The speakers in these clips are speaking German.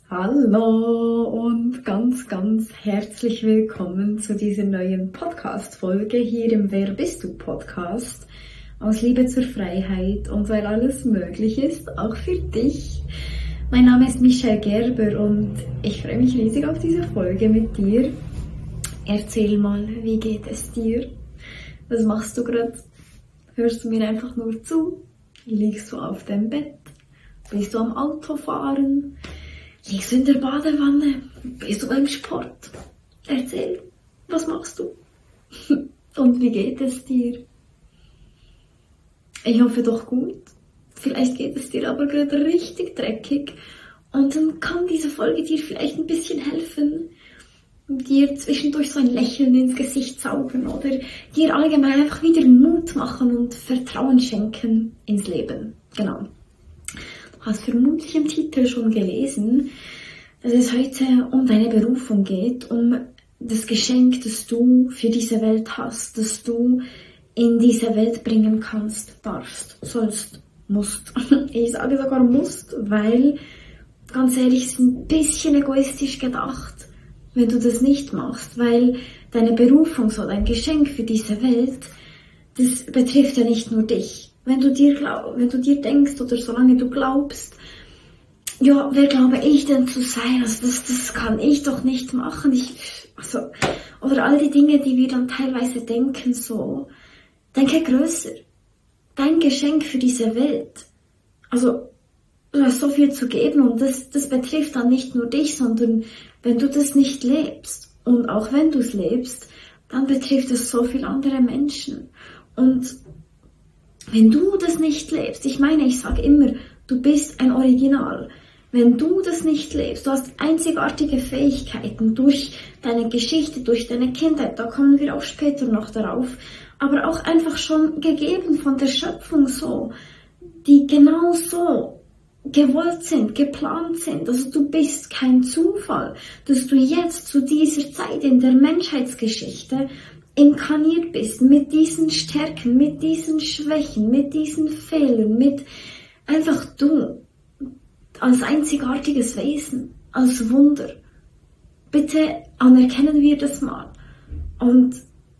Hallo und ganz herzlich willkommen zu dieser neuen Podcast-Folge hier im Wer bist du Podcast. Aus Liebe zur Freiheit und weil alles möglich ist, auch für dich. Mein Name ist Michelle Gerber und ich freue mich riesig auf diese Folge mit dir. Erzähl mal, wie geht es dir? Was machst du gerade? Hörst du mir einfach nur zu? Liegst du auf dem Bett? Bist du am Autofahren? Liegst du in der Badewanne? Bist du beim Sport? Erzähl, was machst du? Und wie geht es dir? Ich hoffe doch gut. Vielleicht geht es dir aber gerade richtig dreckig. Und dann kann diese Folge dir vielleicht ein bisschen helfen. Dir zwischendurch so ein Lächeln ins Gesicht zaubern oder dir allgemein einfach wieder Mut machen und Vertrauen schenken ins Leben. Genau. Du hast vermutlich im Titel schon gelesen, dass es heute um deine Berufung geht, um das Geschenk, das du für diese Welt hast, das du in diese Welt bringen kannst, darfst, sollst, musst. Ich sage sogar musst, weil, ganz ehrlich, es ist ein bisschen egoistisch gedacht, wenn du das nicht machst, weil deine Berufung, so dein Geschenk für diese Welt, das betrifft ja nicht nur dich. Wenn du dir denkst oder solange du glaubst, ja, wer glaube ich denn zu sein? Also das kann ich doch nicht machen. Oder all die Dinge, die wir dann teilweise denken, so, denke größer. Dein Geschenk für diese Welt. Also, du hast so viel zu geben und das betrifft dann nicht nur dich, sondern wenn du das nicht lebst und auch wenn du es lebst, dann betrifft es so viele andere Menschen. Und wenn du das nicht lebst, ich sage immer, du bist ein Original. Wenn du das nicht lebst, du hast einzigartige Fähigkeiten durch deine Geschichte, durch deine Kindheit, da kommen wir auch später noch darauf, aber auch einfach schon gegeben von der Schöpfung so, die genau so gewollt sind, geplant sind. Also du bist kein Zufall, dass du jetzt zu dieser Zeit in der Menschheitsgeschichte inkarniert bist, mit diesen Stärken, mit diesen Schwächen, mit diesen Fehlern, mit einfach du, als einzigartiges Wesen, als Wunder. Bitte anerkennen wir das mal. Und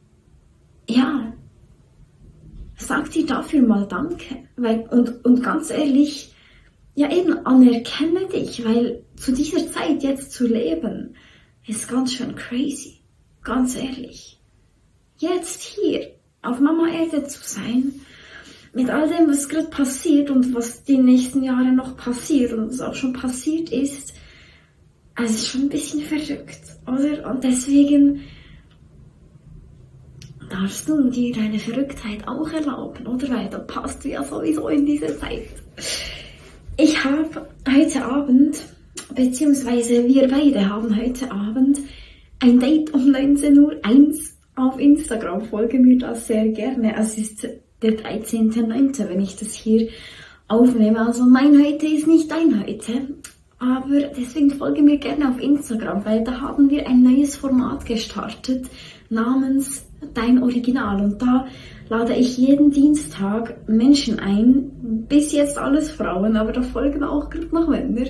ja, sag dir dafür mal Danke. Und ganz ehrlich, ja eben, anerkenne dich, weil zu dieser Zeit jetzt zu leben, ist ganz schön crazy. Ganz ehrlich. Jetzt hier auf Mama Erde zu sein, mit all dem, was gerade passiert und was die nächsten Jahre noch passiert und was auch schon passiert ist, also es ist schon ein bisschen verrückt, oder? Und deswegen darfst du dir deine Verrücktheit auch erlauben, oder? Weil da passt du ja sowieso in diese Zeit. Ich habe heute Abend, beziehungsweise wir beide haben heute Abend ein Date um 19:01 Uhr auf Instagram. Folge mir das sehr gerne. Es ist der 13.09., wenn ich das hier aufnehme. Also mein Heute ist nicht dein Heute. Aber deswegen folge mir gerne auf Instagram, weil da haben wir ein neues Format gestartet namens Dein Original. Und da lade ich jeden Dienstag Menschen ein, bis jetzt alles Frauen, aber da folgen auch noch Männer,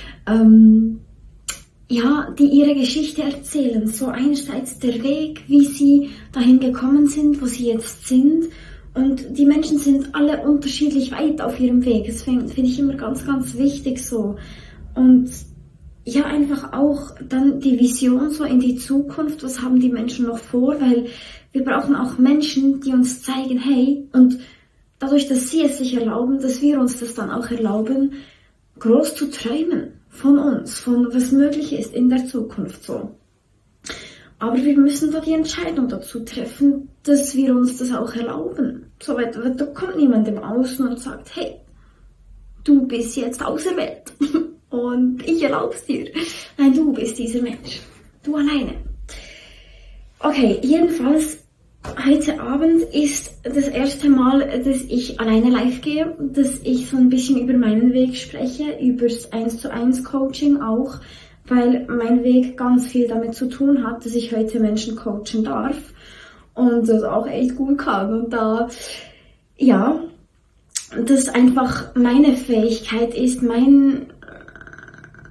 die ihre Geschichte erzählen. So einerseits der Weg, wie sie dahin gekommen sind, wo sie jetzt sind. Und die Menschen sind alle unterschiedlich weit auf ihrem Weg. Das finde ich immer ganz wichtig so. Und ja, einfach auch dann die Vision so in die Zukunft. Was haben die Menschen noch vor? Weil wir brauchen auch Menschen, die uns zeigen, hey, und dadurch, dass sie es sich erlauben, dass wir uns das dann auch erlauben, groß zu träumen von uns, von was möglich ist in der Zukunft so. Aber wir müssen da die Entscheidung dazu treffen, dass wir uns das auch erlauben. So, weil da kommt niemand im Außen und sagt, hey, du bist jetzt auserwählt und ich erlaub's dir. Nein, du bist dieser Mensch. Du alleine. Okay, jedenfalls, heute Abend ist das erste Mal, dass ich alleine live gehe, dass ich so ein bisschen über meinen Weg spreche, übers 1:1 Coaching auch, weil mein Weg ganz viel damit zu tun hat, dass ich heute Menschen coachen darf und das auch echt gut kann. Und da, ja, das einfach meine Fähigkeit ist,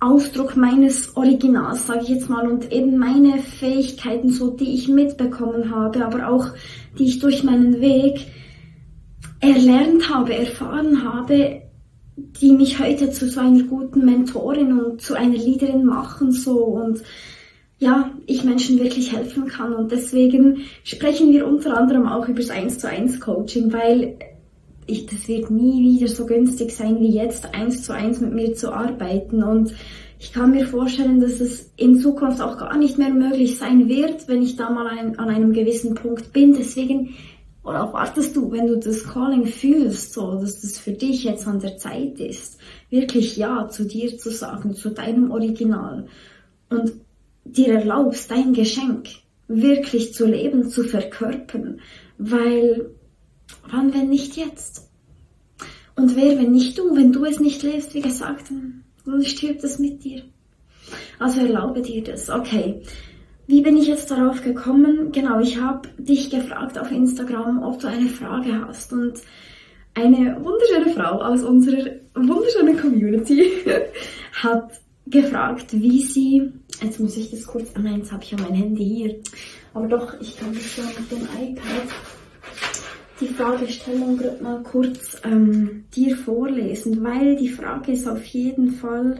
Ausdruck meines Originals, sage ich jetzt mal, und eben meine Fähigkeiten, so die ich mitbekommen habe, aber auch die ich durch meinen Weg erlernt habe, erfahren habe, die mich heute zu so einer guten Mentorin und zu einer Leaderin machen, so, und ja, ich Menschen wirklich helfen kann. Und deswegen sprechen wir unter anderem auch über das 1:1 Coaching, weil das wird nie wieder so günstig sein wie jetzt 1:1 mit mir zu arbeiten, und ich kann mir vorstellen, dass es in Zukunft auch gar nicht mehr möglich sein wird, wenn ich da mal an einem gewissen Punkt bin. Deswegen, oder auch wartest du, wenn du das Calling fühlst, so, dass das für dich jetzt an der Zeit ist, wirklich Ja zu dir zu sagen, zu deinem Original, und dir erlaubst, dein Geschenk wirklich zu leben, zu verkörpern, weil wann, wenn nicht jetzt? Und wer, wenn nicht du? Wenn du es nicht lebst, wie gesagt, dann stirbt es mit dir. Also erlaube dir das. Okay, wie bin ich jetzt darauf gekommen? Genau, ich habe dich gefragt auf Instagram, ob du eine Frage hast. Und eine wunderschöne Frau aus unserer wunderschönen Community hat gefragt, wie sie... Jetzt muss ich das kurz... nein, jetzt habe ich ja mein Handy hier. Aber doch, ich kann das schon mit dem iPad... die Fragestellung gerade mal kurz dir vorlesen, weil die Frage ist auf jeden Fall,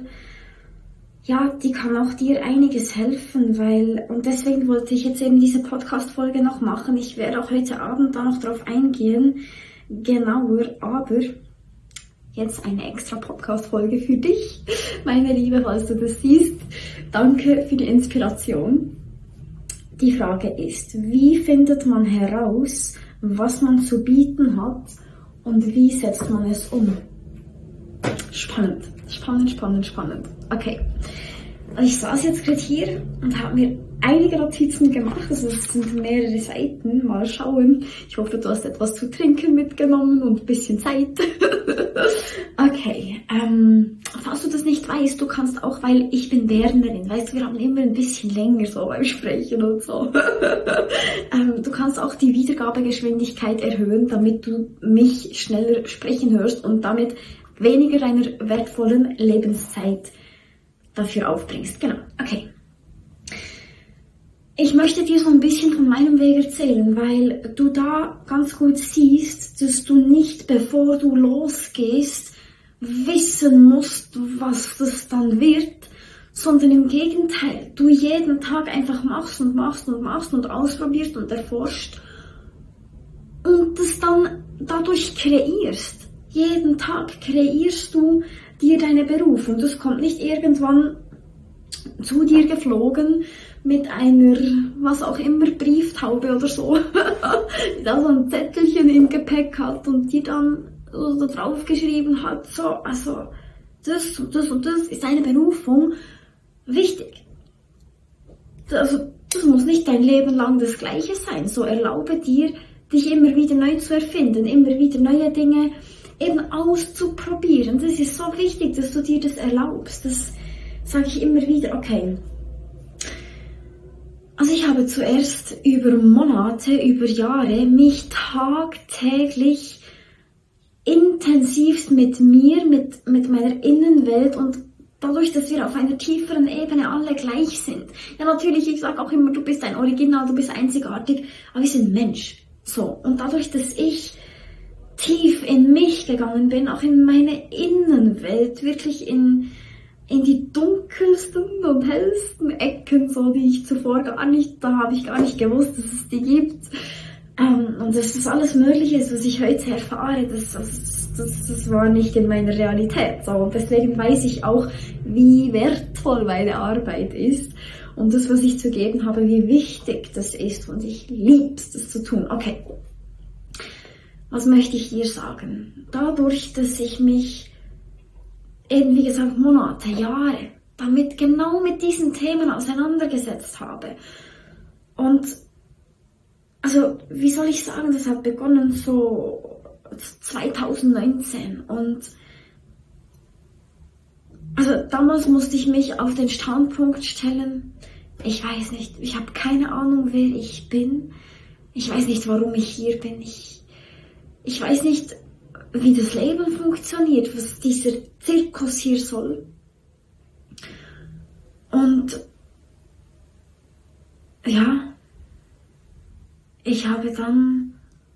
ja, die kann auch dir einiges helfen, und deswegen wollte ich jetzt eben diese Podcast-Folge noch machen. Ich werde auch heute Abend da noch drauf eingehen, genauer, aber jetzt eine extra Podcast-Folge für dich, meine Liebe, falls du das siehst. Danke für die Inspiration. Die Frage ist, wie findet man heraus, was man zu bieten hat, und wie setzt man es um? Spannend, spannend, spannend, spannend. Okay, also ich saß jetzt gerade hier und habe mir einige Notizen gemacht, also es sind mehrere Seiten, mal schauen. Ich hoffe, du hast etwas zu trinken mitgenommen und ein bisschen Zeit. Okay, falls du das nicht weißt, du kannst auch, weil ich bin Bernerin, weißt du, wir haben immer ein bisschen länger so beim Sprechen und so. Du kannst auch die Wiedergabegeschwindigkeit erhöhen, damit du mich schneller sprechen hörst und damit weniger deiner wertvollen Lebenszeit dafür aufbringst. Genau, okay. Ich möchte dir so ein bisschen von meinem Weg erzählen, weil du da ganz gut siehst, dass du nicht, bevor du losgehst, wissen musst, was das dann wird, sondern im Gegenteil, du jeden Tag einfach machst und machst und machst und ausprobierst und erforscht und das dann dadurch kreierst. Jeden Tag kreierst du dir deine Berufung. Das kommt nicht irgendwann zu dir geflogen mit einer, was auch immer, Brieftaube oder so, die da so ein Zettelchen im Gepäck hat und die dann so da drauf geschrieben hat, so, also das und das und das ist eine Berufung. Wichtig. Also das muss nicht dein Leben lang das Gleiche sein. So erlaube dir, dich immer wieder neu zu erfinden, immer wieder neue Dinge eben auszuprobieren. Das ist so wichtig, dass du dir das erlaubst. Das sage ich immer wieder. Okay. Also ich habe zuerst über Monate, über Jahre mich tagtäglich intensivst mit mir, mit meiner Innenwelt und dadurch, dass wir auf einer tieferen Ebene alle gleich sind. Ja, natürlich, ich sage auch immer, du bist ein Original, du bist einzigartig, aber wir sind Mensch. So, und dadurch, dass ich tief in mich gegangen bin, auch in meine Innenwelt, wirklich in die dunkelsten und hellsten Ecken, so die ich zuvor da habe ich gar nicht gewusst, dass es die gibt. Und dass das alles möglich ist, was ich heute erfahre, das war nicht in meiner Realität. So. Und deswegen weiß ich auch, wie wertvoll meine Arbeit ist und das, was ich zu geben habe, wie wichtig das ist, und ich liebe es, das zu tun. Okay, was möchte ich dir sagen? Dadurch, dass ich mich eben, wie gesagt, Monate, Jahre genau mit diesen Themen auseinandergesetzt habe. Und also, wie soll ich sagen, das hat begonnen so 2019 und also damals musste ich mich auf den Standpunkt stellen, ich weiß nicht, ich habe keine Ahnung, wer ich bin, ich weiß nicht, warum ich hier bin, ich weiß nicht, wie das Leben funktioniert, was dieser Zirkus hier soll. ja, ich habe dann,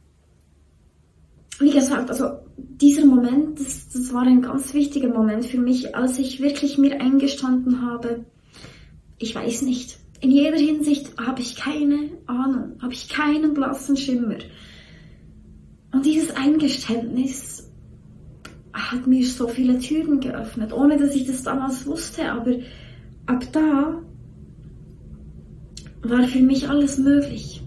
wie gesagt, also dieser Moment, das war ein ganz wichtiger Moment für mich, als ich wirklich mir eingestanden habe, ich weiß nicht. In jeder Hinsicht habe ich keine Ahnung, habe ich keinen blassen Schimmer. Und dieses Eingeständnis hat mir so viele Türen geöffnet, ohne dass ich das damals wusste, aber ab da war für mich alles möglich.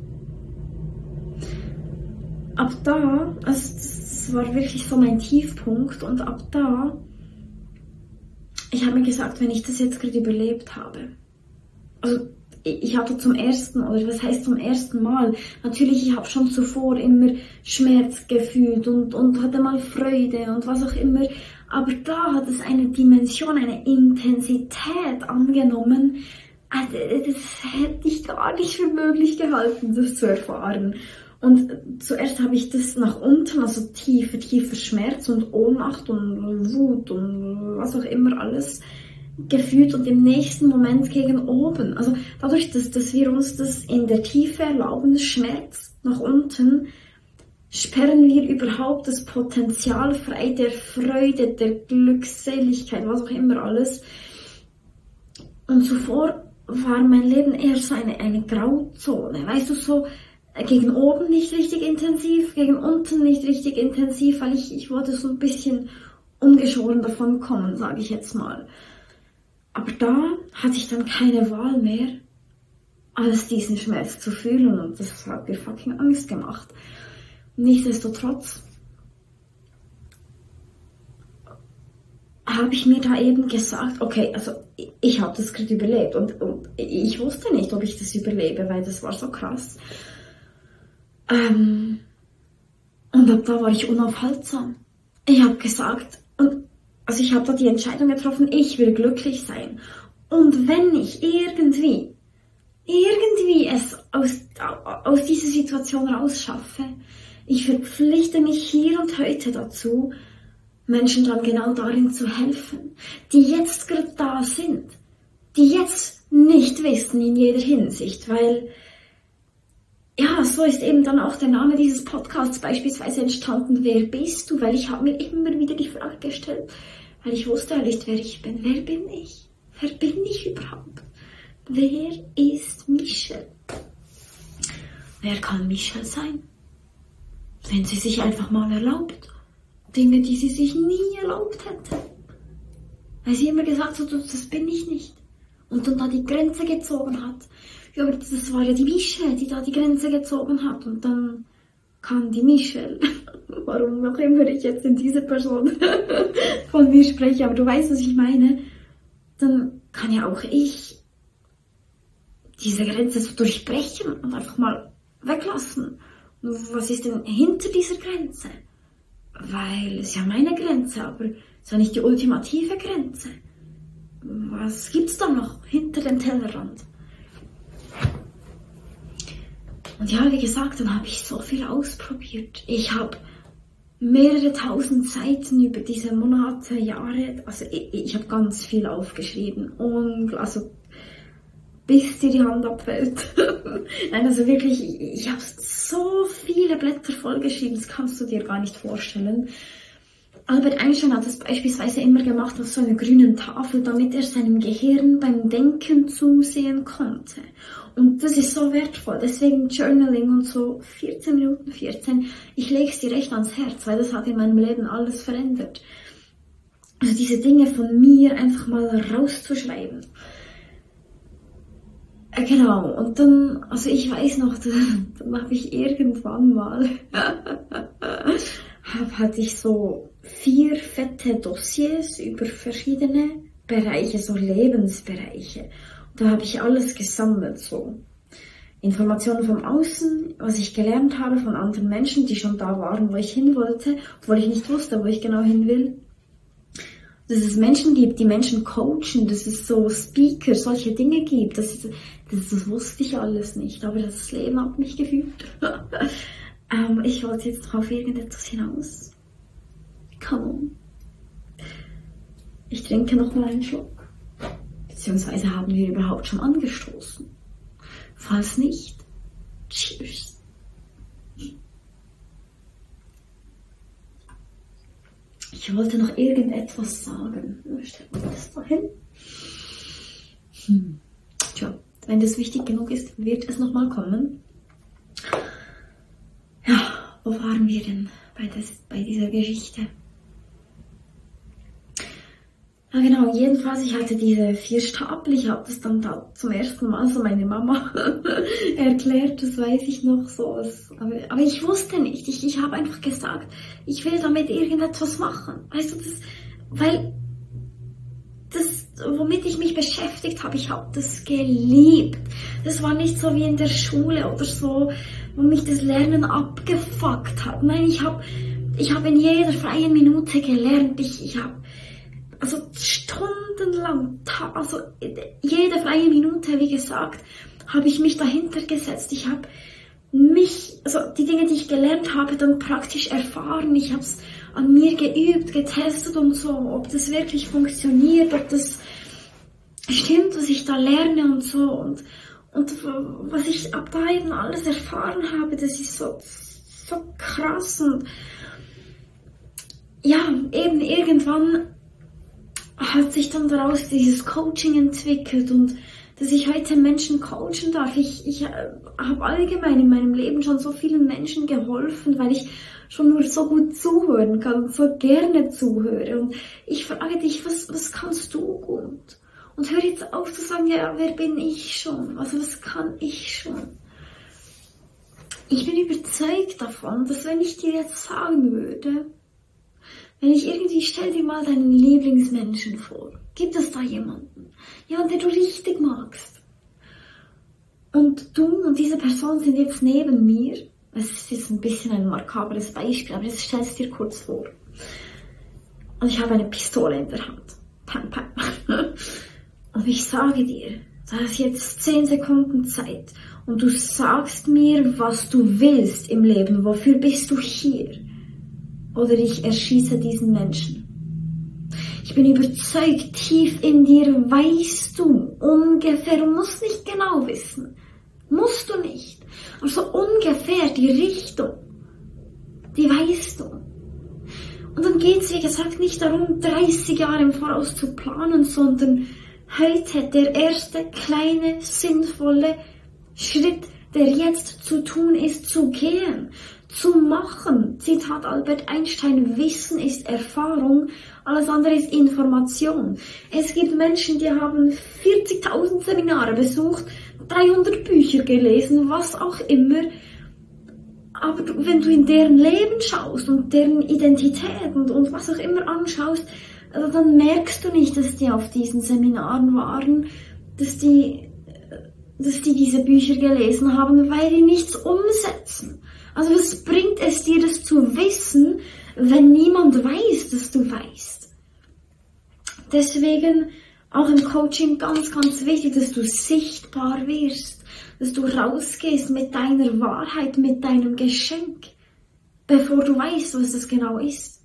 Ab da, also das war wirklich so mein Tiefpunkt, und ab da, ich habe mir gesagt, wenn ich das jetzt gerade überlebt habe, also ich hatte zum ersten, oder was heißt zum ersten Mal, natürlich, ich habe schon zuvor immer Schmerz gefühlt und hatte mal Freude und was auch immer, aber da hat es eine Dimension, eine Intensität angenommen, das hätte ich gar nicht für möglich gehalten, das zu erfahren. Und zuerst habe ich das nach unten, also tiefer Schmerz und Ohnmacht und Wut und was auch immer alles gefühlt, und im nächsten Moment gegen oben. Also dadurch, dass wir uns das in der Tiefe erlauben, Schmerz nach unten, sperren wir überhaupt das Potenzial frei der Freude, der Glückseligkeit, was auch immer alles. Und zuvor war mein Leben eher so eine Grauzone, weißt du, so gegen oben nicht richtig intensiv, gegen unten nicht richtig intensiv, weil ich wollte so ein bisschen ungeschoren davon kommen, sage ich jetzt mal. Aber da hatte ich dann keine Wahl mehr, als diesen Schmerz zu fühlen, und das hat mir fucking Angst gemacht. Nichtsdestotrotz habe ich mir da eben gesagt, okay, also ich habe das gerade überlebt, und ich wusste nicht, ob ich das überlebe, weil das war so krass. Und ab da war ich unaufhaltsam. Ich habe gesagt, also ich habe da die Entscheidung getroffen, ich will glücklich sein. Und wenn ich irgendwie es aus dieser Situation rausschaffe, ich verpflichte mich hier und heute dazu, Menschen dann genau darin zu helfen, die jetzt gerade da sind, die jetzt nicht wissen in jeder Hinsicht, weil ja, so ist eben dann auch der Name dieses Podcasts beispielsweise entstanden. Wer bist du? Weil ich habe mir immer wieder die Frage gestellt, weil ich wusste ja nicht, wer ich bin. Wer bin ich? Wer bin ich überhaupt? Wer ist Michelle? Wer kann Michelle sein? Wenn sie sich einfach mal erlaubt. Dinge, die sie sich nie erlaubt hätte. Weil sie immer gesagt hat, das bin ich nicht. Und dann da die Grenze gezogen hat. Ja, aber das war ja die Michelle, die da die Grenze gezogen hat. Und dann kam die Michelle. Warum auch immer ich jetzt in dieser Person von mir spreche, aber du weißt, was ich meine. Dann kann ja auch ich diese Grenze so durchbrechen und einfach mal weglassen. Und was ist denn hinter dieser Grenze? Weil es ist ja meine Grenze, aber es ist ja nicht die ultimative Grenze. Was gibt's da noch hinter dem Tellerrand? Und ja, wie gesagt, dann habe ich so viel ausprobiert. Ich habe mehrere tausend Seiten über diese Monate, Jahre, also ich habe ganz viel aufgeschrieben. Und also bis dir die Hand abfällt. Nein, also wirklich, ich habe so viele Blätter vollgeschrieben, das kannst du dir gar nicht vorstellen. Albert Einstein hat das beispielsweise immer gemacht auf so einer grünen Tafel, damit er seinem Gehirn beim Denken zusehen konnte. Und das ist so wertvoll, deswegen Journaling und so 14 Minuten 14. Ich lege es dir echt ans Herz, weil das hat in meinem Leben alles verändert. Also diese Dinge von mir einfach mal rauszuschreiben. Genau, und dann, also ich weiß noch, dann habe ich irgendwann mal, hatte ich so 4 fette Dossiers über verschiedene Bereiche, so Lebensbereiche. Und da habe ich alles gesammelt, so Informationen vom Außen, was ich gelernt habe von anderen Menschen, die schon da waren, wo ich hin wollte, obwohl ich nicht wusste, wo ich genau hin will. Dass es Menschen gibt, die Menschen coachen, dass es so Speaker, solche Dinge gibt, das wusste ich alles nicht, aber das Leben hat mich geführt. Ich wollte jetzt auf irgendetwas hinaus. Come on. Ich trinke noch mal einen Schluck. Beziehungsweise haben wir überhaupt schon angestoßen. Falls nicht, cheers. Ich wollte noch irgendetwas sagen. Stellt man das da hin? Tja, wenn das wichtig genug ist, wird es nochmal kommen. Ja, wo waren wir denn bei dieser Geschichte? Ja genau, jedenfalls, ich hatte diese 4 Stapel, ich habe das dann da zum ersten Mal so meine Mama erklärt, das weiß ich noch so. Aber ich wusste nicht, ich habe einfach gesagt, ich will damit irgendetwas machen. Weißt du, weil das, womit ich mich beschäftigt habe, ich habe das geliebt. Das war nicht so wie in der Schule oder so, wo mich das Lernen abgefuckt hat. Nein, ich habe in jeder freien Minute gelernt, also stundenlang, also jede freie Minute, wie gesagt, habe ich mich dahinter gesetzt. Ich habe also die Dinge, die ich gelernt habe, dann praktisch erfahren. Ich habe es an mir geübt, getestet und so, ob das wirklich funktioniert, ob das stimmt, was ich da lerne und so. Und was ich ab da eben alles erfahren habe, das ist so krass. Und ja, eben irgendwann hat sich dann daraus dieses Coaching entwickelt und dass ich heute Menschen coachen darf. Ich habe allgemein in meinem Leben schon so vielen Menschen geholfen, weil ich schon nur so gut zuhören kann und so gerne zuhöre. Und ich frage dich, was kannst du gut? Und hör jetzt auf zu sagen, ja, wer bin ich schon? Also was kann ich schon? Ich bin überzeugt davon, dass wenn ich dir jetzt sagen würde, wenn ich irgendwie, stell dir mal deinen Lieblingsmenschen vor. Gibt es da jemanden? Jemanden, den du richtig magst. Und du und diese Person sind jetzt neben mir. Es ist jetzt ein bisschen ein makabres Beispiel, aber jetzt stell es dir kurz vor. Und ich habe eine Pistole in der Hand. Pam, pam. Und ich sage dir, du hast jetzt 10 Sekunden Zeit. Und du sagst mir, was du willst im Leben. Wofür bist du hier? Oder ich erschieße diesen Menschen. Ich bin überzeugt, tief in dir weißt du ungefähr, du musst nicht genau wissen, musst du nicht, aber so ungefähr die Richtung, die weißt du. Und dann geht es, wie gesagt, nicht darum, 30 Jahre im Voraus zu planen, sondern heute der erste kleine, sinnvolle Schritt, der jetzt zu tun ist, zu gehen. Zu machen. Zitat Albert Einstein, Wissen ist Erfahrung, alles andere ist Information. Es gibt Menschen, die haben 40.000 Seminare besucht, 300 Bücher gelesen, was auch immer. Aber wenn du in deren Leben schaust und deren Identität und was auch immer anschaust, also dann merkst du nicht, dass die auf diesen Seminaren waren, dass die diese Bücher gelesen haben, weil die nichts umsetzen. Also was bringt es dir, das zu wissen, wenn niemand weiß, dass du weißt? Deswegen auch im Coaching ganz, ganz wichtig, dass du sichtbar wirst, dass du rausgehst mit deiner Wahrheit, mit deinem Geschenk, bevor du weißt, was das genau ist.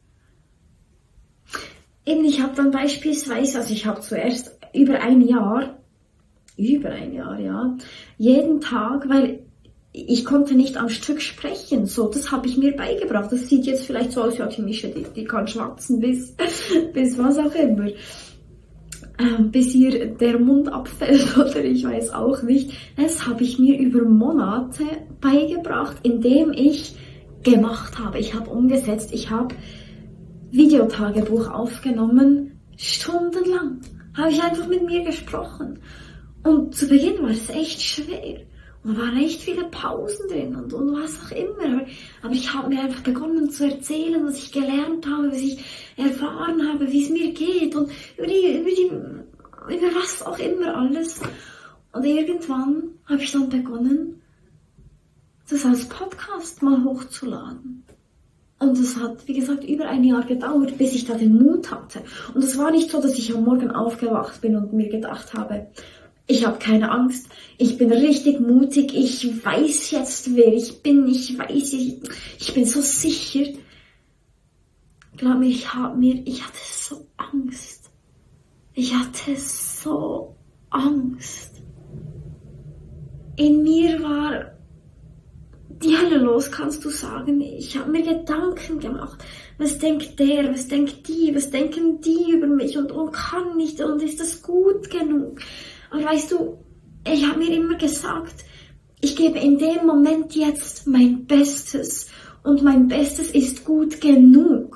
Eben, ich habe dann beispielsweise, also ich habe zuerst über ein Jahr, ja, jeden Tag, weil ich konnte nicht am Stück sprechen, so, das habe ich mir beigebracht. Das sieht jetzt vielleicht so aus, ja, die Mische, die kann schwatzen bis was auch immer. Bis ihr der Mund abfällt oder ich weiß auch nicht. Das habe ich mir über Monate beigebracht, indem ich gemacht habe. Ich habe umgesetzt, ich habe Videotagebuch aufgenommen, stundenlang habe ich einfach mit mir gesprochen. Und zu Beginn war es echt schwer. Und da waren echt viele Pausen drin und was auch immer. Aber ich habe mir einfach begonnen zu erzählen, was ich gelernt habe, was ich erfahren habe, wie es mir geht und über was auch immer alles. Und irgendwann habe ich dann begonnen, das als Podcast mal hochzuladen. Und es hat, wie gesagt, über ein Jahr gedauert, bis ich da den Mut hatte. Und es war nicht so, dass ich am Morgen aufgewacht bin und mir gedacht habe, ich habe keine Angst, ich bin richtig mutig, ich weiß jetzt, wer ich bin, ich bin so sicher. Glaub mir, ich hatte so Angst. Ich hatte so Angst. in mir war die Hölle los, kannst du sagen. Ich habe mir Gedanken gemacht. Was denkt der, was denkt die, was denken die über mich und kann nicht und ist das gut genug? Und weißt du, ich habe mir immer gesagt, ich gebe in dem Moment jetzt mein Bestes und mein Bestes ist gut genug.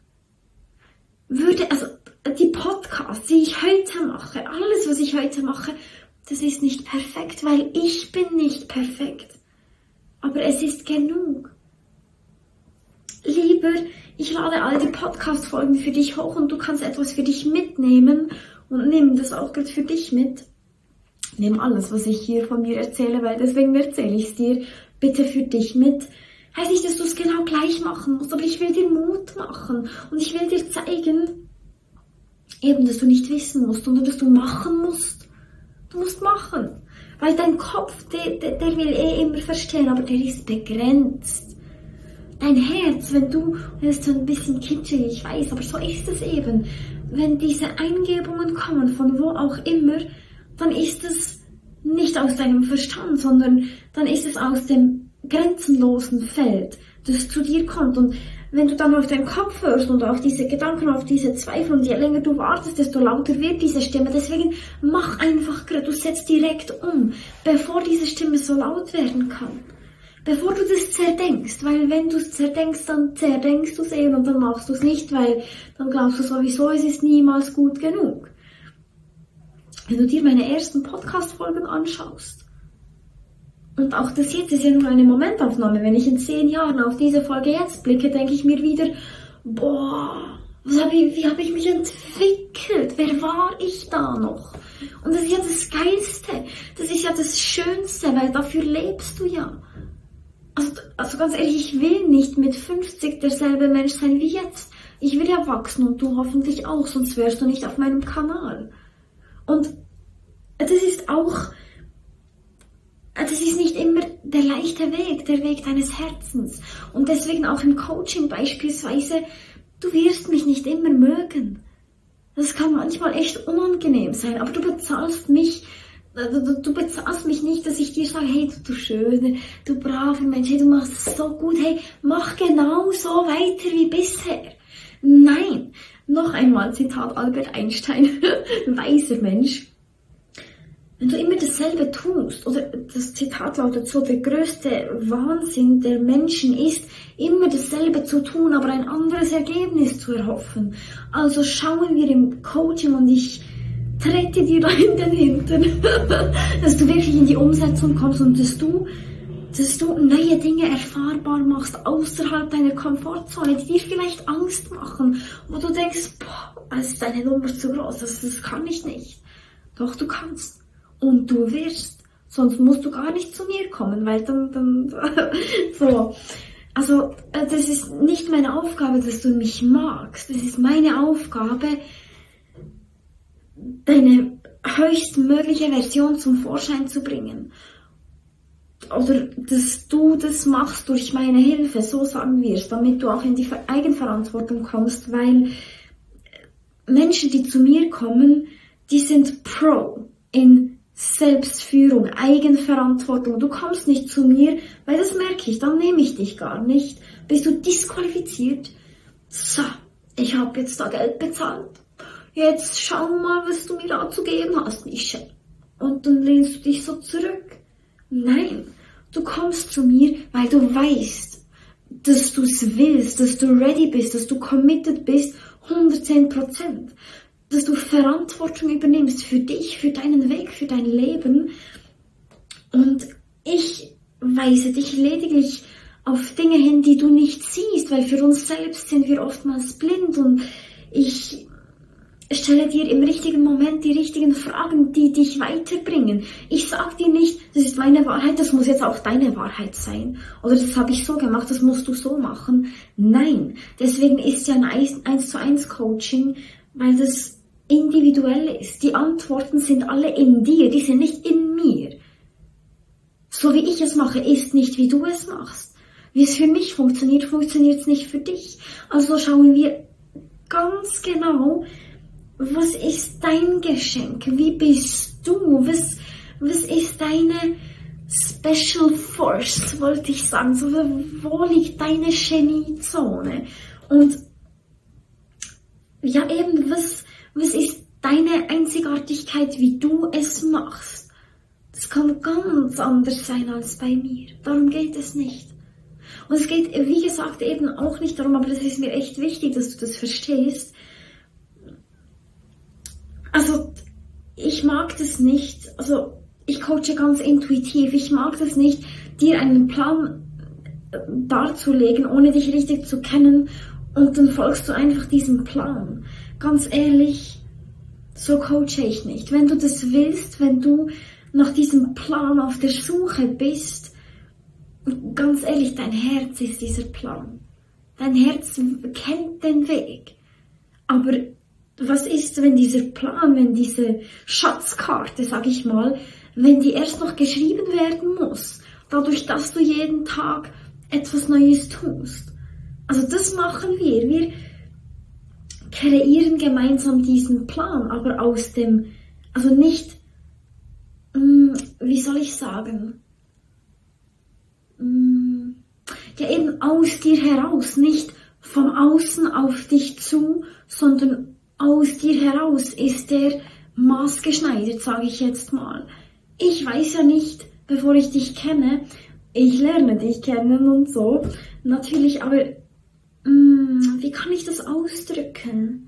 Also die Podcasts, die ich heute mache, alles, was ich heute mache, das ist nicht perfekt, weil ich bin nicht perfekt. Aber es ist genug. Lieber, ich lade all die Podcast-Folgen für dich hoch und du kannst etwas für dich mitnehmen und nimm das auch gut für dich mit. Nimm alles, was ich hier von mir erzähle, weil deswegen erzähle ich es dir bitte für dich mit. Heißt nicht, dass du es genau gleich machen musst, aber ich will dir Mut machen und ich will dir zeigen, eben, dass du nicht wissen musst, sondern dass du machen musst. Du musst machen. Weil dein Kopf, der will immer verstehen, aber der ist begrenzt. Dein Herz, das ist so ein bisschen kitschig, ich weiß, aber so ist es eben. Wenn diese Eingebungen kommen, von wo auch immer, dann ist es nicht aus deinem Verstand, sondern dann ist es aus dem grenzenlosen Feld, das zu dir kommt. Und wenn du dann auf deinen Kopf hörst und auf diese Gedanken, auf diese Zweifel, und je länger du wartest, desto lauter wird diese Stimme. Deswegen mach einfach gerade, du setzt direkt um, bevor diese Stimme so laut werden kann. Bevor du das zerdenkst, weil wenn du es zerdenkst, dann zerdenkst du es eben und dann machst du es nicht, weil dann glaubst du sowieso, es ist niemals gut genug. Wenn du dir meine ersten Podcast-Folgen anschaust, und auch das jetzt ist ja nur eine Momentaufnahme. Wenn ich in 10 Jahren auf diese Folge jetzt blicke, denke ich mir wieder, boah, wie habe ich mich entwickelt? Wer war ich da noch? Und das ist ja das Geilste. Das ist ja das Schönste, weil dafür lebst du ja. Also ganz ehrlich, ich will nicht mit 50 derselbe Mensch sein wie jetzt. Ich will ja wachsen und du hoffentlich auch, sonst wärst du nicht auf meinem Kanal. Und das ist nicht immer der leichte Weg, der Weg deines Herzens. Und deswegen auch im Coaching beispielsweise, du wirst mich nicht immer mögen. Das kann manchmal echt unangenehm sein, aber du bezahlst mich nicht, dass ich dir sage, hey, du schöne, du brave Mensch, hey, du machst es so gut, hey, mach genau so weiter wie bisher. Nein, noch einmal Zitat Albert Einstein, weiser Mensch. Wenn du immer dasselbe tust, oder das Zitat lautet so, der größte Wahnsinn der Menschen ist, immer dasselbe zu tun, aber ein anderes Ergebnis zu erhoffen. Also schauen wir im Coaching und ich trete dir da in den Hintern, dass du wirklich in die Umsetzung kommst und dass du neue Dinge erfahrbar machst, außerhalb deiner Komfortzone, die dir vielleicht Angst machen, wo du denkst, boah, es ist eine Nummer zu groß, das kann ich nicht. Doch, du kannst. Und du wirst, sonst musst du gar nicht zu mir kommen, weil dann so. Also, das ist nicht meine Aufgabe, dass du mich magst. Das ist meine Aufgabe, deine höchstmögliche Version zum Vorschein zu bringen. Oder, dass du das machst durch meine Hilfe, so sagen wir es, damit du auch in die Eigenverantwortung kommst, weil Menschen, die zu mir kommen, die sind Pro in Selbstführung, Eigenverantwortung. Du kommst nicht zu mir, weil das merke ich, dann nehme ich dich gar nicht. Bist du disqualifiziert? So, ich habe jetzt da Geld bezahlt. Jetzt schau mal, was du mir da zu geben hast, Michelle. Und dann lehnst du dich so zurück. Nein, du kommst zu mir, weil du weißt, dass du es willst, dass du ready bist, dass du committed bist, 110%. Dass du Verantwortung übernimmst für dich, für deinen Weg, für dein Leben. Und ich weise dich lediglich auf Dinge hin, die du nicht siehst, weil für uns selbst sind wir oftmals blind und ich stelle dir im richtigen Moment die richtigen Fragen, die dich weiterbringen. Ich sag dir nicht, das ist meine Wahrheit, das muss jetzt auch deine Wahrheit sein. Oder das habe ich so gemacht, das musst du so machen. Nein, deswegen ist ja ein 1:1 Coaching, weil das individuell ist. Die Antworten sind alle in dir, die sind nicht in mir. So wie ich es mache, ist nicht wie du es machst. Wie es für mich funktioniert, funktioniert es nicht für dich. Also schauen wir ganz genau, was ist dein Geschenk? Wie bist du? Was ist deine Special Force, wollte ich sagen. So, wo liegt deine Geniezone? Und ja, eben, was ist deine Einzigartigkeit, wie du es machst? Das kann ganz anders sein als bei mir. Darum geht es nicht. Und es geht, wie gesagt, eben auch nicht darum, aber das ist mir echt wichtig, dass du das verstehst. Also, ich mag das nicht, also ich coache ganz intuitiv, ich mag das nicht, dir einen Plan darzulegen, ohne dich richtig zu kennen und dann folgst du einfach diesem Plan. Ganz ehrlich, so coache ich nicht. Wenn du das willst, wenn du nach diesem Plan auf der Suche bist, ganz ehrlich, dein Herz ist dieser Plan. Dein Herz kennt den Weg. Aber was ist, wenn dieser Plan, wenn diese Schatzkarte, sag ich mal, wenn die erst noch geschrieben werden muss, dadurch, dass du jeden Tag etwas Neues tust? Also das machen wir. Wir kreieren gemeinsam diesen Plan, aber aus dem, also nicht, wie soll ich sagen, ja eben aus dir heraus, nicht von außen auf dich zu, sondern aus dir heraus ist der maßgeschneidert, sage ich jetzt mal. Ich weiß ja nicht, bevor ich dich kenne, ich lerne dich kennen und so, natürlich, aber wie kann ich das ausdrücken?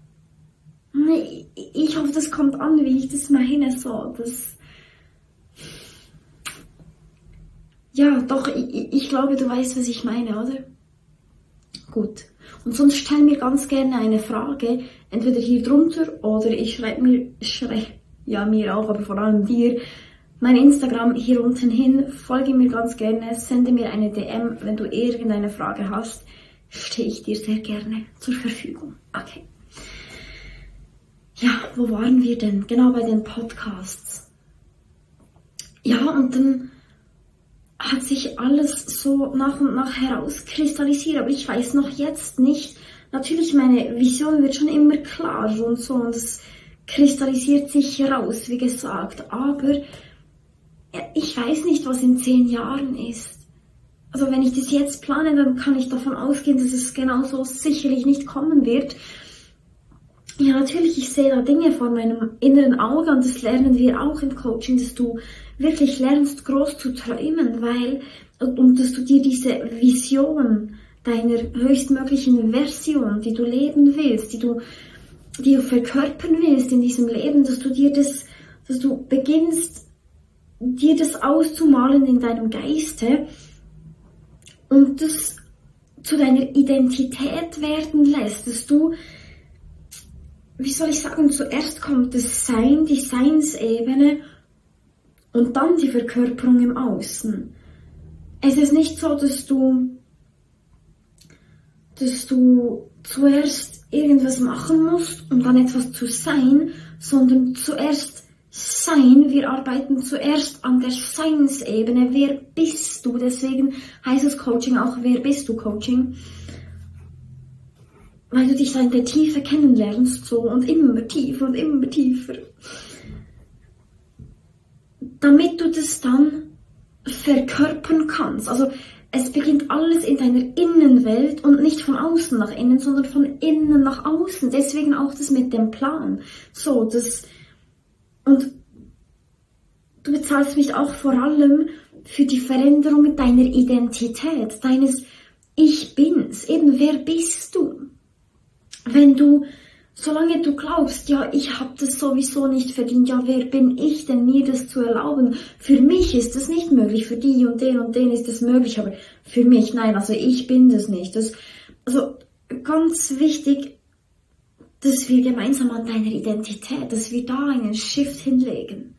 Ich hoffe, das kommt an, wie ich das meine, so, das... Ja, doch, ich glaube, du weißt, was ich meine, oder? Gut. Und sonst stell mir ganz gerne eine Frage, entweder hier drunter oder ich schreibe mir auch, aber vor allem dir, mein Instagram hier unten hin, folge mir ganz gerne, sende mir eine DM, wenn du irgendeine Frage hast, stehe ich dir sehr gerne zur Verfügung. Okay. Ja, wo waren wir denn? Genau bei den Podcasts. Ja, und dann hat sich alles so nach und nach herauskristallisiert, aber ich weiß noch jetzt nicht, natürlich meine Vision wird schon immer klarer und so und es kristallisiert sich heraus, wie gesagt, aber ich weiß nicht, was in 10 Jahren ist. Also wenn ich das jetzt plane, dann kann ich davon ausgehen, dass es genauso sicherlich nicht kommen wird. Ja, natürlich, ich sehe da Dinge vor meinem inneren Auge und das lernen wir auch im Coaching, dass du wirklich lernst, groß zu träumen, und dass du dir diese Vision deiner höchstmöglichen Version, die du leben willst, die du verkörpern willst in diesem Leben, dass du beginnst, dir das auszumalen in deinem Geiste und das zu deiner Identität werden lässt, dass du, wie soll ich sagen, zuerst kommt das Sein, die Seinsebene und dann die Verkörperung im Außen. Es ist nicht so, dass du zuerst irgendwas machen musst, um dann etwas zu sein, sondern zuerst sein. Wir arbeiten zuerst an der Seinsebene. Wer bist du? Deswegen heißt das Coaching auch Wer bist du Coaching? Weil du dich da in der Tiefe kennenlernst, so, und immer tiefer und immer tiefer. Damit du das dann verkörpern kannst. Also es beginnt alles in deiner Innenwelt und nicht von außen nach innen, sondern von innen nach außen. Deswegen auch das mit dem Plan. So, und du bezahlst mich auch vor allem für die Veränderung deiner Identität, deines Ich Bins. Eben, wer bist du? Solange du glaubst, ja, ich habe das sowieso nicht verdient, ja, wer bin ich denn, mir das zu erlauben? Für mich ist das nicht möglich, für die und den ist das möglich, aber für mich, nein, also ich bin das nicht. Also ganz wichtig, dass wir gemeinsam an deiner Identität, dass wir da einen Shift hinlegen.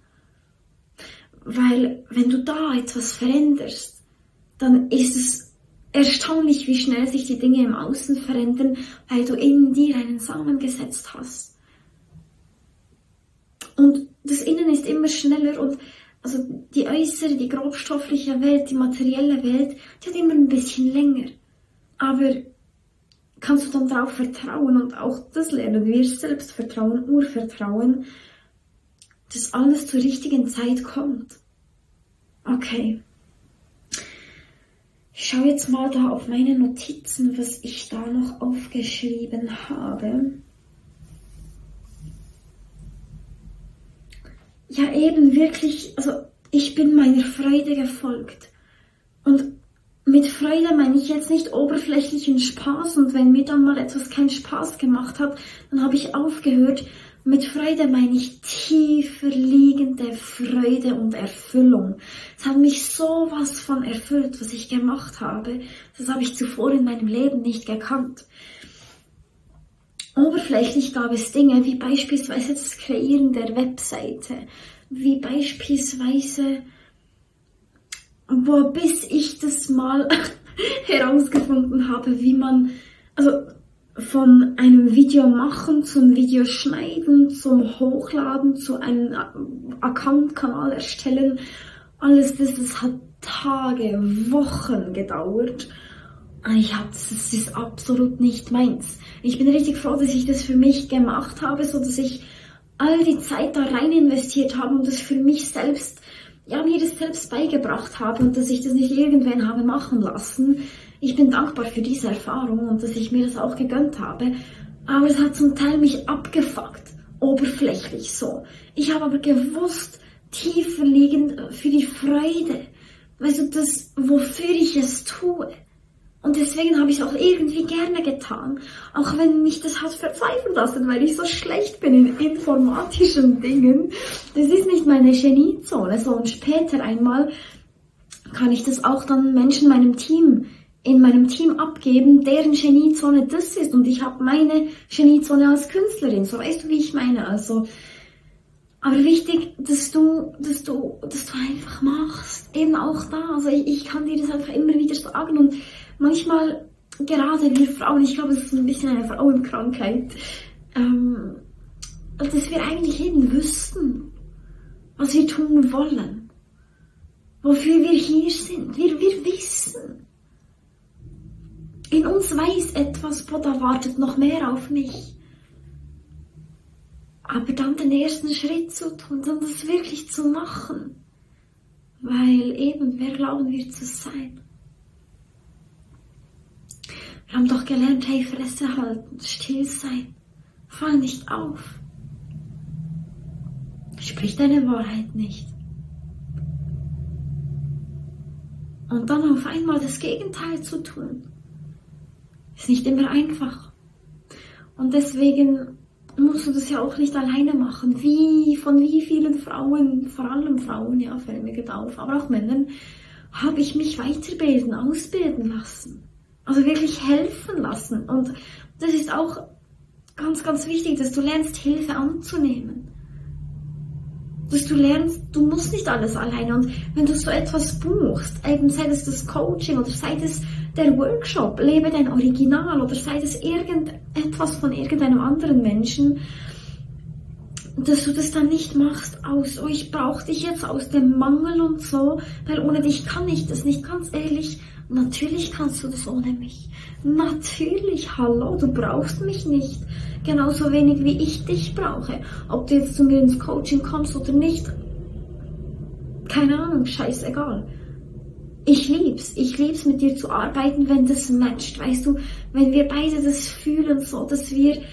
Weil wenn du da etwas veränderst, dann ist es erstaunlich, wie schnell sich die Dinge im Außen verändern, weil du in dir einen Samen gesetzt hast. Und das Innen ist immer schneller und also die äußere, die grobstoffliche Welt, die materielle Welt, die hat immer ein bisschen länger. Aber kannst du dann darauf vertrauen und auch das lernen wir, Okay. Ich schaue jetzt mal da auf meine Notizen, was ich da noch aufgeschrieben habe. Ja, eben wirklich, also ich bin meiner Freude gefolgt. Und mit Freude meine ich jetzt nicht oberflächlichen Spaß, und wenn mir dann mal etwas keinen Spaß gemacht hat, dann habe ich aufgehört. Mit Freude meine ich tiefer liegende Freude und Erfüllung. Es hat mich sowas von erfüllt, was ich gemacht habe. Das habe ich zuvor in meinem Leben nicht gekannt. Oberflächlich gab es Dinge wie beispielsweise das Kreieren der Webseite, wie beispielsweise, bis ich das mal herausgefunden habe, wie man, also von einem Video machen zum Video schneiden, zum Hochladen, zu einem Account-Kanal erstellen, alles das hat Tage, Wochen gedauert. Das ist absolut nicht meins. Ich bin richtig froh, dass ich das für mich gemacht habe, so dass ich all die Zeit da rein investiert habe und das für mich selbst, ja, mir das selbst beigebracht habe und dass ich das nicht irgendwen habe machen lassen. Ich bin dankbar für diese Erfahrung und dass ich mir das auch gegönnt habe. Aber es hat zum Teil mich abgefuckt, oberflächlich so. Ich habe aber gewusst, tiefer liegend für die Freude, weißt du, das, wofür ich es tue. Und deswegen habe ich es auch irgendwie gerne getan, auch wenn mich das hat verzweifeln lassen, weil ich so schlecht bin in informatischen Dingen. Das ist nicht meine Geniezone. So, und später einmal kann ich das auch dann Menschen in meinem Team abgeben, deren Geniezone das ist. Und ich habe meine Geniezone als Künstlerin. So, weißt du, wie ich meine? Also, aber wichtig, dass du einfach machst. Eben auch da. Also ich kann dir das einfach immer wieder sagen. Und manchmal, gerade wir Frauen, ich glaube, es ist ein bisschen eine Frauenkrankheit, dass wir eigentlich eben wüssten, was wir tun wollen. Wofür wir hier sind. Wir wissen. In uns weiß etwas, da wartet noch mehr auf mich. Aber dann den ersten Schritt zu tun, dann das wirklich zu machen. Weil eben, wer glauben wir zu sein? Wir haben doch gelernt, hey, Fresse halten, still sein, fall nicht auf. Sprich deine Wahrheit nicht. Und dann auf einmal das Gegenteil zu tun, ist nicht immer einfach. Und deswegen musst du das ja auch nicht alleine machen. Von wie vielen Frauen, vor allem Frauen, ja, fällt mir gerade auf, aber auch Männern, habe ich mich weiterbilden, ausbilden lassen. Also wirklich helfen lassen. Und das ist auch ganz, ganz wichtig, dass du lernst, Hilfe anzunehmen. Dass du lernst, du musst nicht alles alleine. Und wenn du so etwas buchst, eben sei es das Coaching oder sei es der Workshop, lebe dein Original, oder sei es irgendetwas von irgendeinem anderen Menschen, dass du das dann nicht machst aus, oh, ich brauche dich jetzt aus dem Mangel und so, weil ohne dich kann ich das nicht, ganz ehrlich. Natürlich kannst du das ohne mich. Natürlich, hallo, du brauchst mich nicht. Genauso wenig wie ich dich brauche. Ob du jetzt zu mir ins Coaching kommst oder nicht, keine Ahnung, scheißegal. Ich lieb's mit dir zu arbeiten, wenn das matcht, weißt du, wenn wir beide das fühlen, so, dass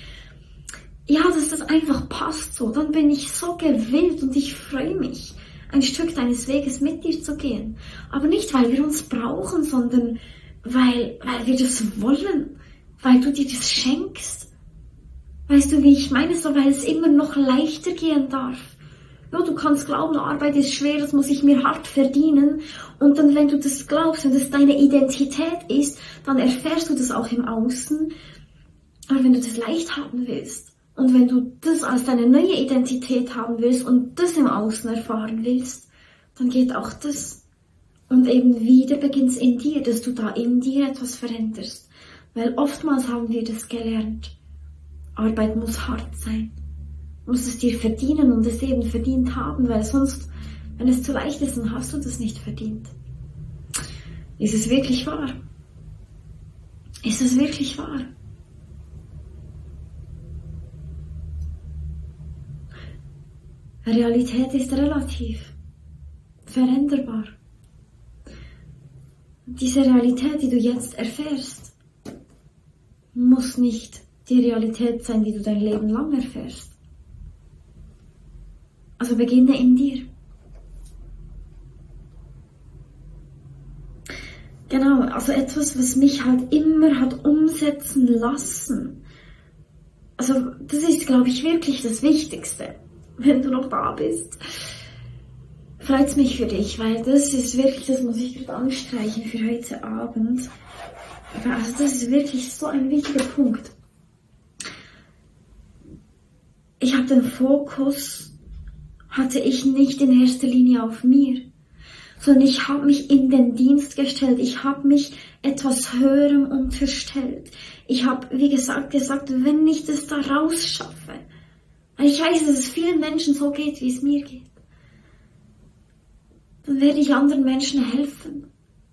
das einfach passt so, dann bin ich so gewillt und ich freue mich, ein Stück deines Weges mit dir zu gehen. Aber nicht, weil wir uns brauchen, sondern weil wir das wollen, weil du dir das schenkst. Weißt du, wie ich meine? So, weil es immer noch leichter gehen darf. Ja, du kannst glauben, Arbeit ist schwer, das muss ich mir hart verdienen. Und dann, wenn du das glaubst und das deine Identität ist, dann erfährst du das auch im Außen. Aber wenn du das leicht haben willst und wenn du das als deine neue Identität haben willst und das im Außen erfahren willst, dann geht auch das. Und eben wieder beginnt es in dir, dass du da in dir etwas veränderst. Weil oftmals haben wir das gelernt. Arbeit muss hart sein. Du musst es dir verdienen und es eben verdient haben, weil sonst, wenn es zu leicht ist, dann hast du das nicht verdient. Ist es wirklich wahr? Ist es wirklich wahr? Realität ist relativ, veränderbar. diese Realität, die du jetzt erfährst, muss nicht die Realität sein, die du dein Leben lang erfährst. Also beginne in dir. Genau, also etwas, was mich halt immer hat umsetzen lassen. Also das ist, glaube ich, wirklich das Wichtigste, wenn du noch da bist. Freut's mich für dich, weil das ist wirklich, das muss ich gerade anstreichen für heute Abend. Also das ist wirklich so ein wichtiger Punkt. Ich habe den Fokus, hatte ich nicht in erster Linie auf mir, sondern ich habe mich in den Dienst gestellt. Ich habe mich etwas Höherem unterstellt. Ich habe, wie gesagt, wenn ich das da rausschaffe, weil ich weiß, dass es vielen Menschen so geht, wie es mir geht, dann werde ich anderen Menschen helfen.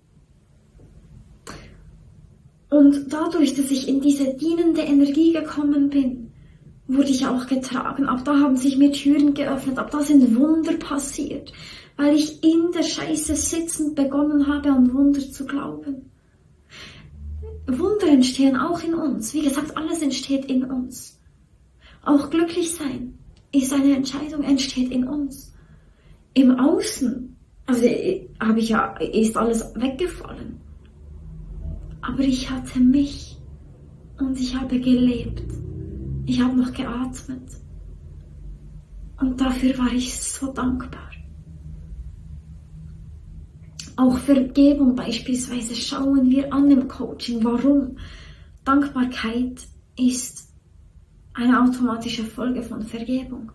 Und dadurch, dass ich in diese dienende Energie gekommen bin, wurde ich auch getragen. Ab da haben sich mir Türen geöffnet, ab da sind Wunder passiert, weil ich in der Scheiße sitzend begonnen habe, an Wunder zu glauben. Wunder entstehen auch in uns. Wie gesagt, alles entsteht in uns. Auch glücklich sein ist eine Entscheidung, entsteht in uns. Im Außen, also ist alles weggefallen. Aber ich hatte mich und ich habe gelebt. Ich habe noch geatmet. Und dafür war ich so dankbar. Auch Vergebung beispielsweise schauen wir an im Coaching. Warum? Dankbarkeit ist eine automatische Folge von Vergebung.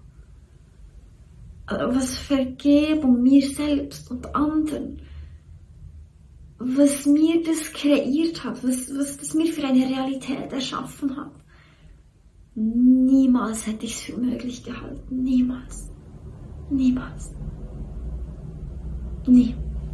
Was Vergebung mir selbst und anderen, was mir das kreiert hat, was das mir für eine Realität erschaffen hat, niemals hätte ich es für möglich gehalten. Niemals. Niemals. Nie.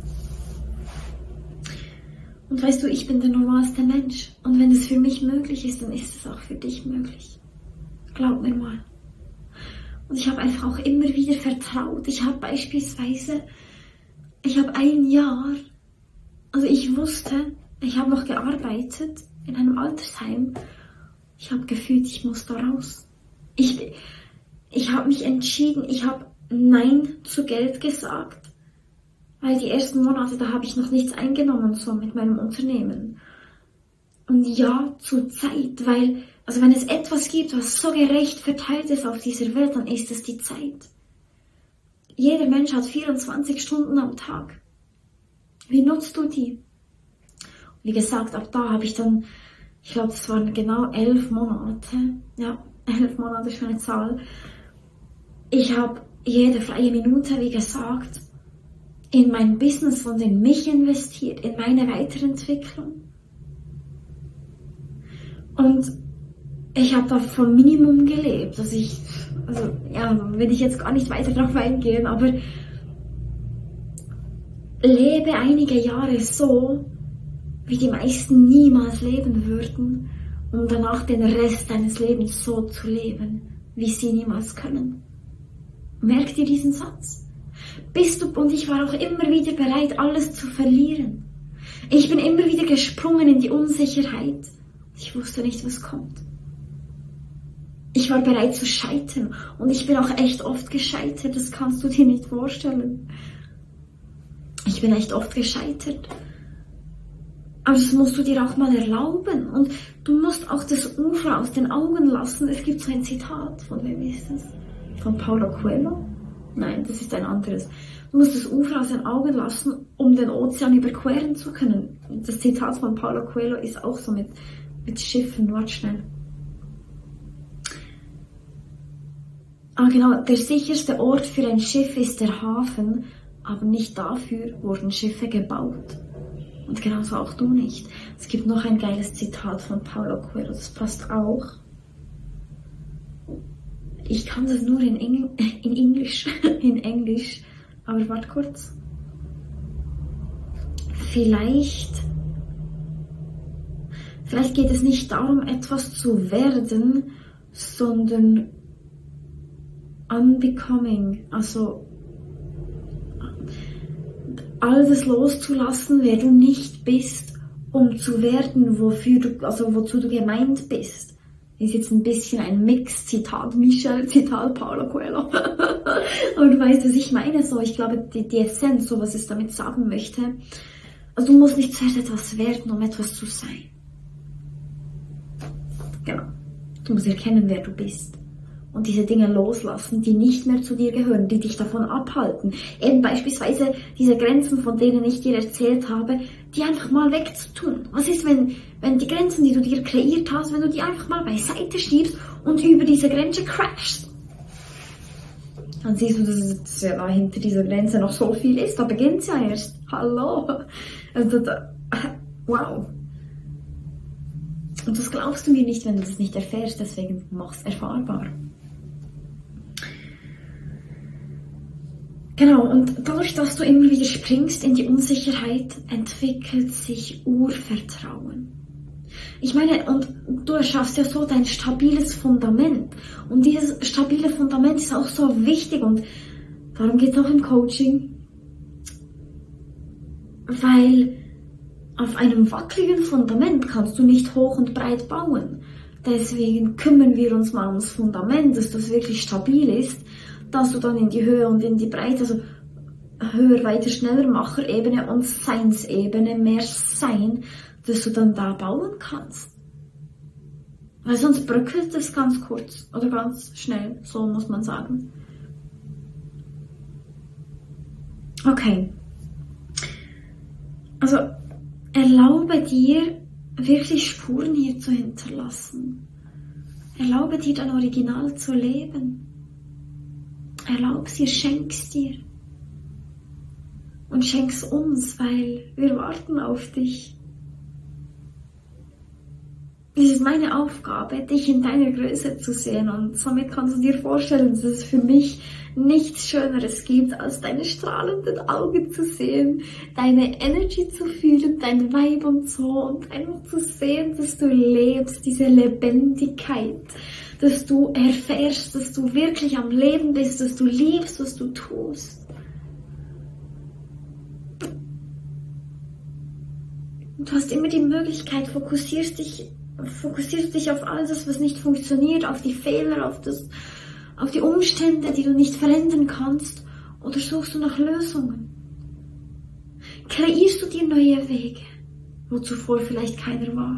Und weißt du, ich bin der normalste Mensch. Und wenn es für mich möglich ist, dann ist es auch für dich möglich. Glaub mir mal. Und ich habe einfach auch immer wieder vertraut. Ich habe beispielsweise, ein Jahr, also ich wusste, ich habe noch gearbeitet in einem Altersheim. Ich habe gefühlt, ich muss da raus. Ich habe mich entschieden, ich habe Nein zu Geld gesagt. Weil die ersten Monate, da habe ich noch nichts eingenommen, so mit meinem Unternehmen. Und ja, zur Zeit, weil, also wenn es etwas gibt, was so gerecht verteilt ist auf dieser Welt, dann ist es die Zeit. Jeder Mensch hat 24 Stunden am Tag. Wie nutzt du die? Wie gesagt, ab da habe ich dann, ich glaube, es waren genau 11 Monate. Ja, 11 Monate ist eine Zahl. Ich habe jede freie Minute, wie gesagt, in mein Business und in mich investiert, in meine Weiterentwicklung. Und ich habe da vom Minimum gelebt. Da will ich jetzt gar nicht weiter drauf eingehen, aber lebe einige Jahre so, wie die meisten niemals leben würden, um danach den Rest deines Lebens so zu leben, wie sie niemals können. Merk dir diesen Satz. Und ich war auch immer wieder bereit, alles zu verlieren. Ich bin immer wieder gesprungen in die Unsicherheit. Ich wusste nicht, was kommt. Ich war bereit zu scheitern. Und ich bin auch echt oft gescheitert. Das kannst du dir nicht vorstellen. Ich bin echt oft gescheitert. Aber das musst du dir auch mal erlauben. Und du musst auch das Ufer aus den Augen lassen. Es gibt so ein Zitat. Von wem ist das? Von Paulo Coelho? Nein, das ist ein anderes. Du musst das Ufer aus den Augen lassen, um den Ozean überqueren zu können. Das Zitat von Paulo Coelho ist auch so mit Schiffen. Warte schnell. Genau, der sicherste Ort für ein Schiff ist der Hafen, aber nicht dafür wurden Schiffe gebaut. Und genauso auch du nicht. Es gibt noch ein geiles Zitat von Paulo Coelho, das passt auch. Ich kann das nur in Englisch, aber warte kurz. Vielleicht geht es nicht darum, etwas zu werden, sondern unbecoming, also alles loszulassen, wer du nicht bist, um zu werden, wozu du gemeint bist. Ist jetzt ein bisschen ein Mix, Zitat Michel, Zitat Paulo Coelho. Aber du weißt, was ich meine, so, ich glaube, die Essenz, so was es damit sagen möchte. Also du musst nicht zuerst etwas werden, um etwas zu sein. Genau. Du musst erkennen, wer du bist. Und diese Dinge loslassen, die nicht mehr zu dir gehören, die dich davon abhalten. Eben beispielsweise diese Grenzen, von denen ich dir erzählt habe, die einfach mal wegzutun. Was ist, wenn die Grenzen, die du dir kreiert hast, wenn du die einfach mal beiseite schiebst und über diese Grenze crashst? Dann siehst du, dass ja hinter dieser Grenze noch so viel ist. Da beginnt es ja erst. Hallo. Also wow. Und das glaubst du mir nicht, wenn du das nicht erfährst. Deswegen mach's erfahrbar. Genau, und dadurch, dass du immer wieder springst in die Unsicherheit, entwickelt sich Urvertrauen. Ich meine, und du erschaffst ja so dein stabiles Fundament. Und dieses stabile Fundament ist auch so wichtig. Und darum geht es auch im Coaching. Weil auf einem wackeligen Fundament kannst du nicht hoch und breit bauen. Deswegen kümmern wir uns mal ums Fundament, dass das wirklich stabil ist, dass du dann in die Höhe und in die Breite, also höher, weiter, schneller, Macherebene und Seinsebene mehr sein, dass du dann da bauen kannst. Weil sonst bröckelt es ganz kurz oder ganz schnell, so muss man sagen. Okay. Also erlaube dir, wirklich Spuren hier zu hinterlassen. Erlaube dir, dein Original zu leben. Erlaub's dir, schenk's dir. Und schenk's uns, weil wir warten auf dich. Es ist meine Aufgabe, dich in deiner Größe zu sehen, und somit kannst du dir vorstellen, dass es für mich nichts Schöneres gibt, als deine strahlenden Augen zu sehen, deine Energy zu fühlen, dein Vibe und so, und einfach zu sehen, dass du lebst, diese Lebendigkeit, dass du erfährst, dass du wirklich am Leben bist, dass du liebst, was du tust. Und du hast immer die Möglichkeit, fokussierst dich auf all das, was nicht funktioniert, auf die Fehler, auf die Umstände, die du nicht verändern kannst, oder suchst du nach Lösungen? Kreierst du dir neue Wege, wo zuvor vielleicht keiner war?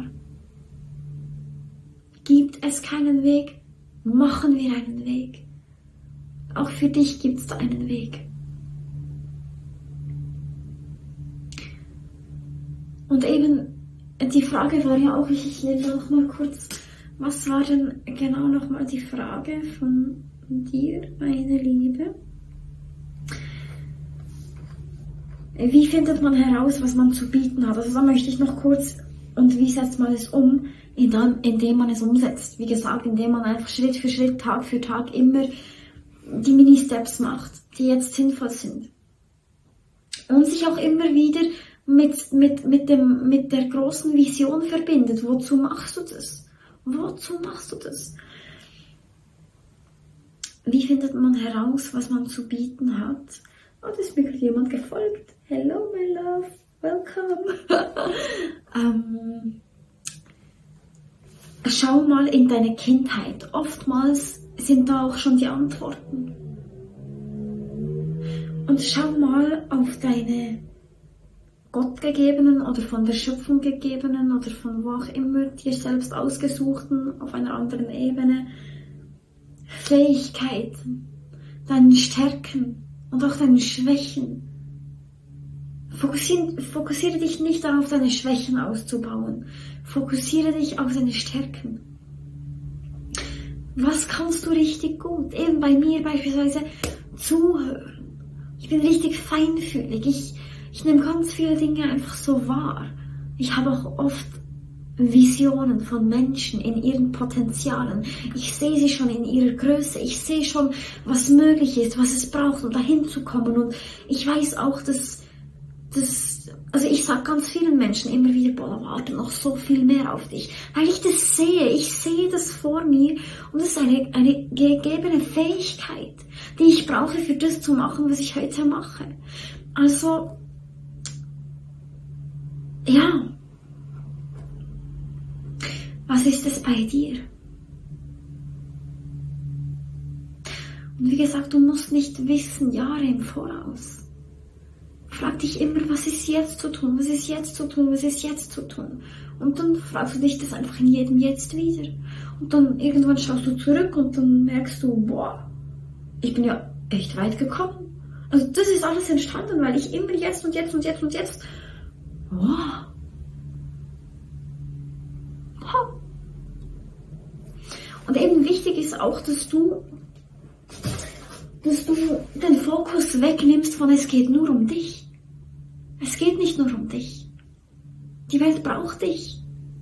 Gibt es keinen Weg? Machen wir einen Weg. Auch für dich gibt es einen Weg. Und eben, die Frage war ja auch, ich nehme da noch mal kurz, was war denn genau nochmal die Frage von dir, meine Liebe? Wie findet man heraus, was man zu bieten hat? Also da möchte ich noch kurz, und wie setzt man es um? Indem man es umsetzt. Wie gesagt, indem man einfach Schritt für Schritt, Tag für Tag immer die Mini-Steps macht, die jetzt sinnvoll sind. Und sich auch immer wieder mit der großen Vision verbindet. Wozu machst du das? Wozu machst du das? Wie findet man heraus, was man zu bieten hat? Oh, da ist mir gerade jemand gefolgt. Hello, my love. Welcome. Schau mal in deine Kindheit. Oftmals sind da auch schon die Antworten. Und schau mal auf deine gottgegebenen oder von der Schöpfung gegebenen oder von wo auch immer dir selbst ausgesuchten, auf einer anderen Ebene, Fähigkeiten, deinen Stärken und auch deinen Schwächen. Fokussiere dich nicht darauf, deine Schwächen auszubauen. Fokussiere dich auf deine Stärken. Was kannst du richtig gut? Eben bei mir beispielsweise zuhören. Ich bin richtig feinfühlig. Ich nehme ganz viele Dinge einfach so wahr. Ich habe auch oft Visionen von Menschen in ihren Potenzialen. Ich sehe sie schon in ihrer Größe. Ich sehe schon, was möglich ist, was es braucht, um dahin zu kommen. Und ich weiß auch, also ich sage ganz vielen Menschen immer wieder, boah, warte noch so viel mehr auf dich. Weil ich das sehe. Ich sehe das vor mir. Und das ist eine gegebene Fähigkeit, die ich brauche, für das zu machen, was ich heute mache. Also ja, was ist es bei dir? Und wie gesagt, du musst nicht wissen, Jahre im Voraus. Frag dich immer, was ist jetzt zu tun, was ist jetzt zu tun, was ist jetzt zu tun. Und dann fragst du dich das einfach in jedem Jetzt wieder. Und dann irgendwann schaust du zurück und dann merkst du, boah, ich bin ja echt weit gekommen. Also das ist alles entstanden, weil ich immer jetzt und jetzt und jetzt und jetzt. Wow. Wow. Und eben wichtig ist auch, dass du den Fokus wegnimmst von es geht nur um dich. Es geht nicht nur um dich. Die Welt braucht dich.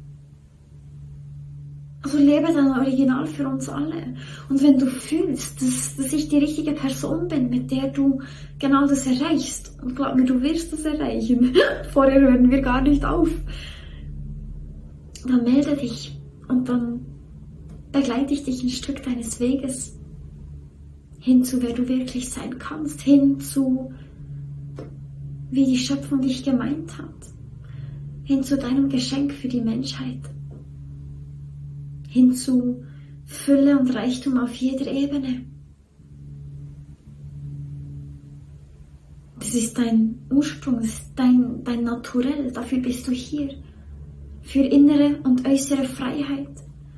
Also lebe dein Original für uns alle. Und wenn du fühlst, dass ich die richtige Person bin, mit der du genau das erreichst, und glaub mir, du wirst das erreichen, vorher hören wir gar nicht auf, dann melde dich und dann begleite ich dich ein Stück deines Weges hin zu, wer du wirklich sein kannst, hin zu, wie die Schöpfung dich gemeint hat, hin zu deinem Geschenk für die Menschheit, hin zu Fülle und Reichtum auf jeder Ebene. Das ist dein Ursprung, das ist dein Naturell, dafür bist du hier, für innere und äußere Freiheit.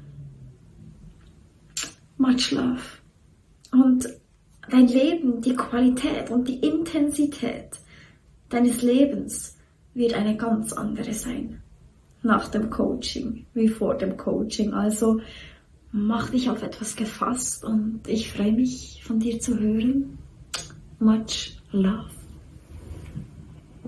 Much love. Und dein Leben, die Qualität und die Intensität deines Lebens wird eine ganz andere sein. Nach dem Coaching, wie vor dem Coaching. Also mach dich auf etwas gefasst und ich freue mich, von dir zu hören. Much love.